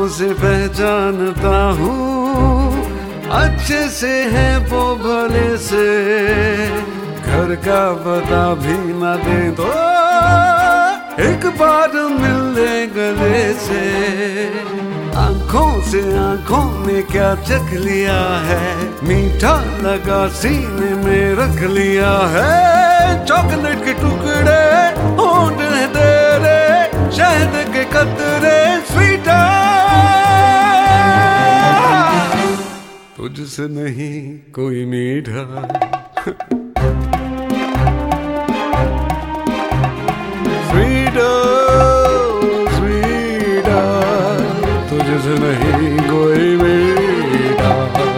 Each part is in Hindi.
से पहचानता हूँ, अच्छे से है वो भले से, घर का पता भी न दे तो एक बार मिल ले गले से। आंखों से आंखों ने क्या चख लिया है, मीठा लगा सीने में रख लिया है। चॉकलेट के टुकड़े होंठ है तेरे, शहद के कतरे स्वीटा, तुझसे नहीं कोई मीठा। स्वीटा स्वीटा, तुझसे नहीं कोई मीठा।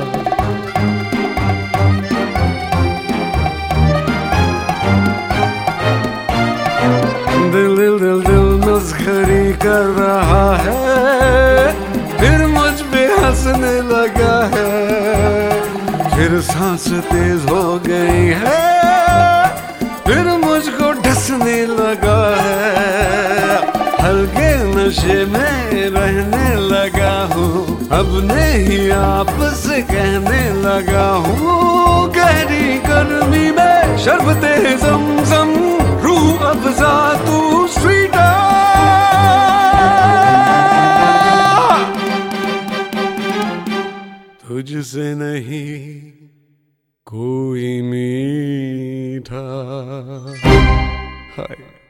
दिल दिल दिल दिल मस्खरी कर रहा है, फिर मुझ पे हंसने लगा है। फिर सांस तेज हो गई है, फिर मुझको ढसने लगा है। हल्के नशे में रहने लगा हूँ, अपने ही आप से कहने लगा हूँ। गहरी गर्मी में शरबते ज़मज़म, रूह अफ़ज़ा तू स्वीटा। तुझसे नहीं कोई मीठा। हाय।